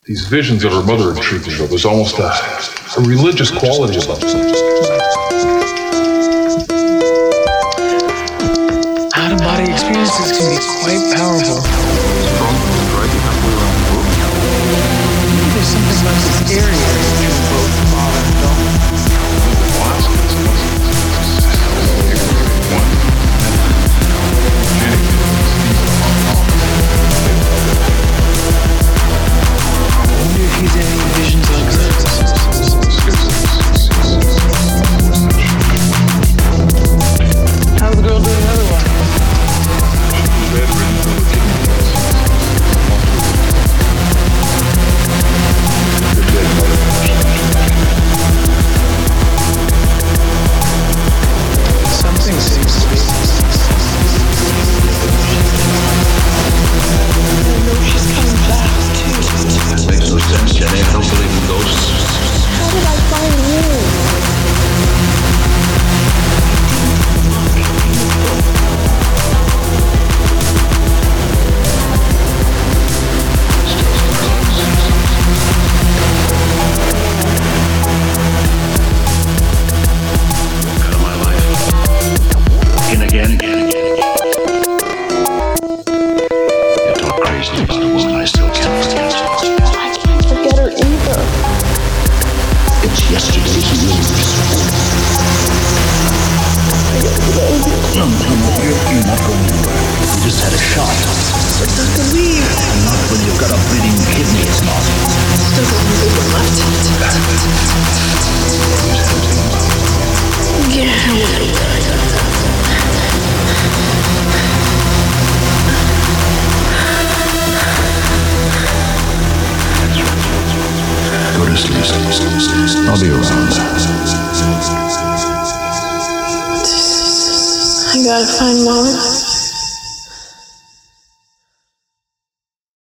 These visions of her mother intrigued me, though. There's almost a religious quality about them. Out-of-body experiences can be quite powerful. There's something less scary to both mom and film. I wonder if he's any visions like that. How's the girl doing otherwise? Something seems to be. I know she's coming back too. That makes no sense, Jenny. I don't believe in ghosts. How did I find you? Out of my life. In again. You talk crazy about a woman I still can't forget. I can't forget her either. It's yesterday's news. No, you're not going anywhere. You just had a shot. But Dr. Lee, Not when you've got a bleeding kidney, it's not. still got one big one left. Yeah, Go to sleep. I'll be around. I gotta find Mom.